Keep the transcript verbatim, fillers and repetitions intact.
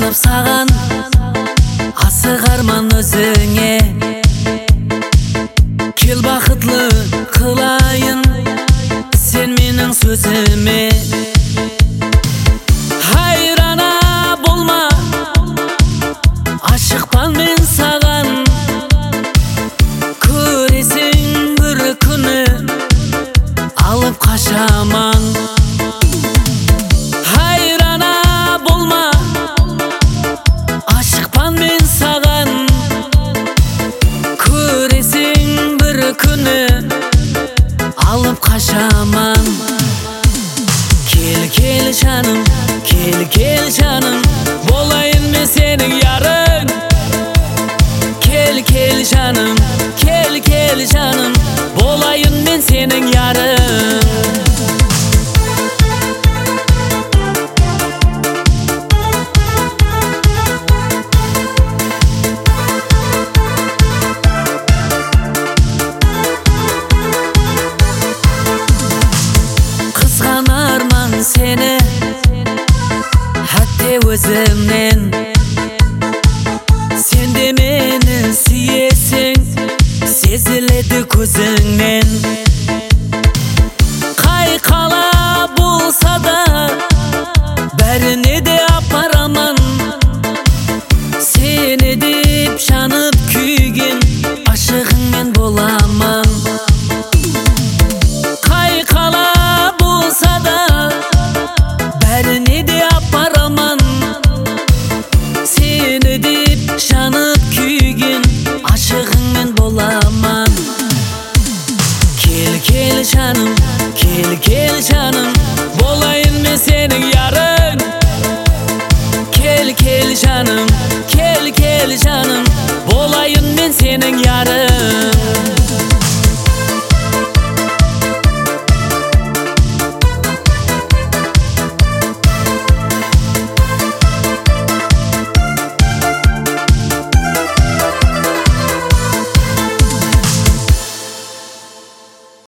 Аңсап саған асық арман өзіңе, кел бақытлы қылайын сен менің сөзіме. Хайрана болма, ашықпан мен саған, көресің бір күні алып қашаман. Хайрана болма, ашықпан мен саған, көресің бір күні алып қашаман. Кел, кел жаным, кел, кел жаным, болайын мен сенің ярың. Кел, кел жаным, кел, кел жаным, болайын мен сенің ярың. Қызғанарман сені әтте өзімнен, сен де мені сүйесің, сезіледі көзіңнен. Қай қала болса да бәріне де апараман, сені деп жанып күйген ашығыңмен боламан. Қай қала болса да бәріне де апараман, сені деп жанып күйген ашығыңмен боламан. Кел, кел жаным, кел, кел жаным, болайын мен сенің ярың. Кел, кел жаным, кел, кел жаным, болайын мен сенің ярың.